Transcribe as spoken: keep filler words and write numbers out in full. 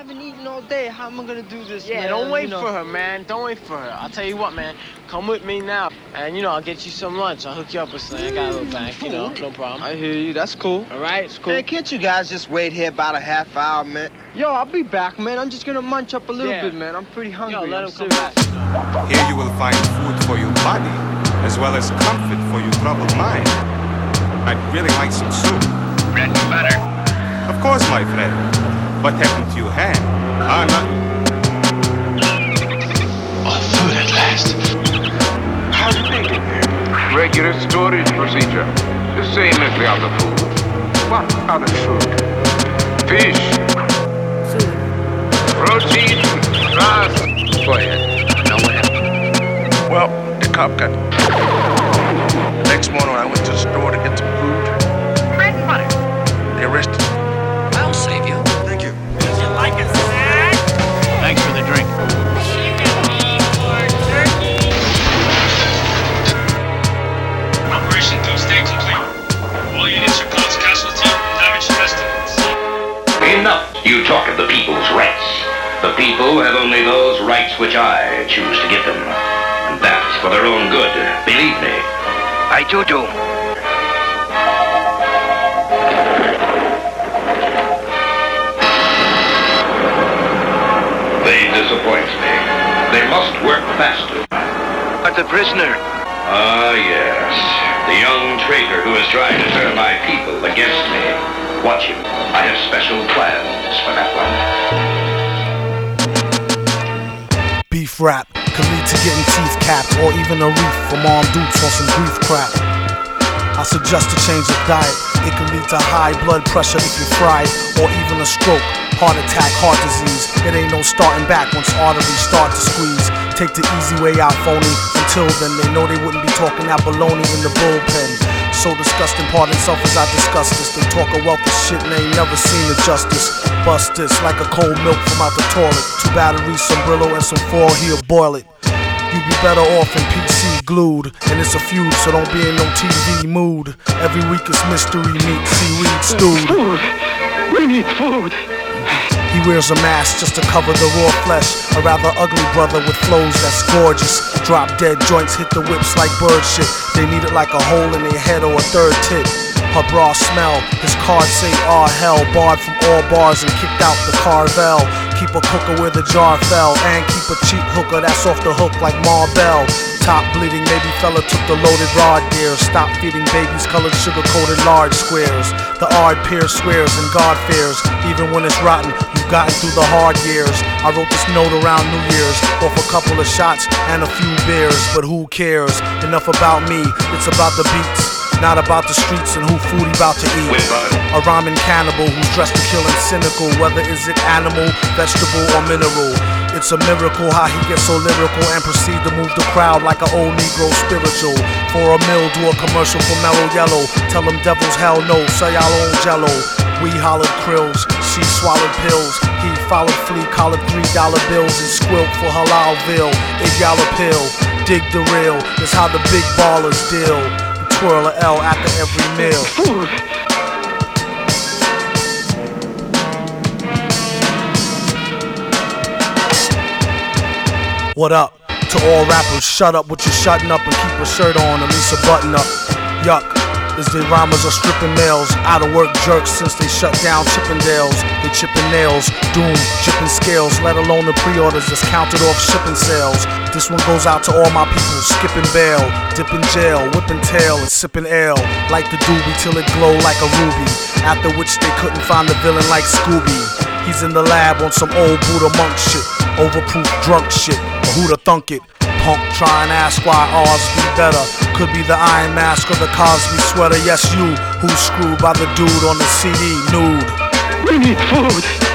haven't eaten all day. How am I gonna do this, yeah, man? don't wait you know? for her, man. Don't wait for her. I'll tell you what, man. Come with me now. And, you know, I'll get you some lunch. I'll hook you up with something. I got a little bank, you know, no problem. I hear you. That's cool. All right, it's cool. Hey, can't you guys just wait here about a half hour, man? Yo, I'll be back, man. I'm just gonna munch up a little Yeah. bit, man. I'm pretty hungry. Yo, let I'm him come serious. back. Here you will find food for your body, as well as comfort for your troubled mind. I'd really like some soup. Bread and butter. Of course, my friend. What happened to your hand? Ah, nothing. Oh, food at last. How'd you make it here? Regular storage procedure. The same as the other food. What other food? Fish. Food. Protein. Grass. Go ahead. Now what happened? Well, the cop got... The next morning I went to the store to get some food. Bread and butter. They arrested me. I'll save you. Thank you. Would you like a snack? Thanks for the drink. Operation Doomsday complete. All units are close casualty, damage estimates. Enough. You talk of the people's rights. The people have only those rights which I choose to give them. And that's for their own good. Believe me. I do do. They disappoint me. They must work faster. But the prisoner. Ah, yes. The young traitor who is trying to turn my people against me. Watch him. I have special plans for that one. Beef rap could lead to getting teeth capped, or even a reef from armed dudes on some grief crap. I suggest a change of diet. It can lead to high blood pressure if you fry it, or even a stroke, heart attack, heart disease. It ain't no starting back once arteries start to squeeze. Take the easy way out, phony. Until then, they know they wouldn't be talking that baloney in the bullpen. So disgusting, pardon self as I discuss this. They talk a wealth of shit and they ain't never seen the justice. Bust this like a cold milk from out the toilet. Two batteries, some Brillo, and some foil, here, boil it. You'd be better off in P C glued. And it's a feud, so don't be in no T V mood. Every week it's mystery meat, seaweed stewed. Food. We need food. He wears a mask just to cover the raw flesh. A rather ugly brother with flows that's gorgeous. Drop dead joints hit the whips like bird shit. They need it like a hole in their head or a third tit. Her bra smell, his card say ah hell. Barred from all bars and kicked out the Carvel. Keep a cooker where the jar fell. And keep a cheap hooker that's off the hook like Marbell. Top bleeding, maybe fella took the loaded rod gear. Stop feeding babies colored sugar-coated large squares. The odd peer swears and God fears. Even when it's rotten, you've gotten through the hard years. I wrote this note around New Year's, off a couple of shots and a few beers. But who cares? Enough about me, it's about the beats. Not about the streets and who food he about to eat. A rhyming cannibal who's dressed to kill and cynical. Whether is it animal, vegetable, or mineral. It's a miracle how he gets so lyrical and proceed to move the crowd like an old Negro spiritual. For a meal, do a commercial for Mellow Yellow. Tell them devils hell no, sell y'all own jello. We hollered krills, she swallowed pills. He followed flea collared three dollar bills and squilt for Halalville. If y'all a pill, dig the real. It's how the big ballers deal. Twirl a L after every meal. Food. What up? To all rappers, shut up with your shutting up and keep a shirt on, at least a button up. Yuck, as they rhymers are stripping males. Out of work jerks since they shut down Chippendales. They chipping nails, doom, chipping scales. Let alone the pre-orders that's counted off shipping sales. This one goes out to all my people skipping bail, dipping jail, whipping tail and sipping ale. Like the doobie till it glow like a ruby. After which they couldn't find the villain like Scooby. He's in the lab on some old Buddha monk shit. Overproof drunk shit, but who'da thunk it? Punk try and ask why ours be better. Could be the Iron Mask or the Cosby sweater. Yes, you, who's screwed by the dude on the C D, nude. We need food.